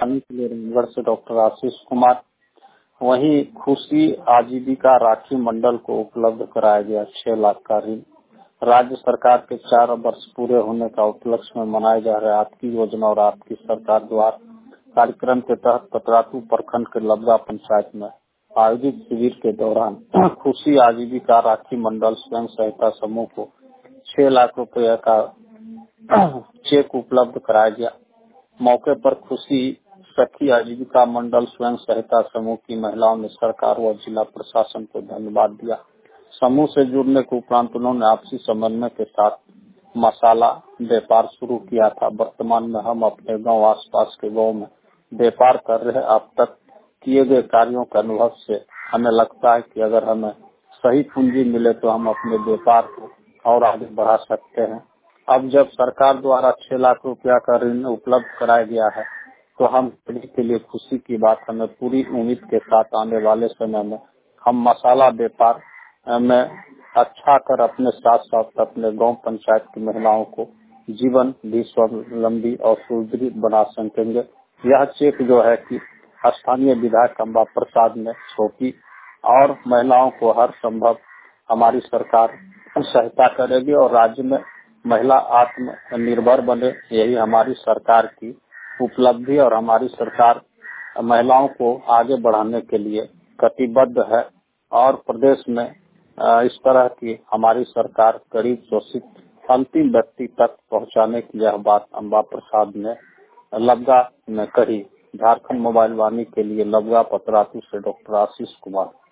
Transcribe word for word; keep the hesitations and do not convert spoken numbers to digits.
वानी के लिए रामगढ़ से डॉक्टर आशीष कुमार। वहीं खुशी आजीविका राखी मंडल को उपलब्ध कराया गया छह लाख का ऋण। राज्य सरकार के चार वर्ष पूरे होने का उपलक्ष्य में मनाए जा रहे आपकी योजना और आपकी सरकार द्वारा कार्यक्रम के तहत पतरातू प्रखंड के लबगा पंचायत में आयोजित शिविर के दौरान खुशी आजीविका राखी मंडल स्वयं सहायता समूह को छह लाख रुपए का चेक उपलब्ध कराया गया। मौके पर खुशी सखी आजीविका मंडल स्वयं सहायता समूह की महिलाओं ने सरकार व जिला प्रशासन को धन्यवाद दिया। समूह से जुड़ने के उपरांत उन्होंने आपसी समन्वय के साथ मसाला व्यापार शुरू किया था। वर्तमान में हम अपने गांव आसपास के गांव में व्यापार कर रहे। अब तक किए गए कार्यों के अनुभव से हमें लगता है कि अगर हमें सही पूंजी मिले तो हम अपने व्यापार को और आगे बढ़ा सकते हैं। अब जब सरकार द्वारा छह लाख रुपया का ऋण उपलब्ध कराया गया है तो हम सभी के लिए खुशी की बात। हमें पूरी उम्मीद के साथ आने वाले समय में हम मसाला व्यापार में अच्छा कर अपने साथ साथ अपने गांव पंचायत की महिलाओं को जीवन भी स्वावलंबी और सुदृढ़ बना सकेंगे। यह चेक जो है कि स्थानीय विधायक अम्बा प्रसाद ने सौंपी और महिलाओं को हर संभव हमारी सरकार सहायता करेगी और राज्य में महिला आत्मनिर्भर बने। यही हमारी सरकार की उपलब्धि और हमारी सरकार महिलाओं को आगे बढ़ाने के लिए कटिबद्ध है और प्रदेश में इस तरह की हमारी सरकार गरीब शोषित अंतिम व्यक्ति तक पहुंचाने की यह बात अम्बा प्रसाद ने लबगा में कही। झारखंड मोबाइल वाणी के लिए लबगा पतरातू से डॉक्टर आशीष कुमार।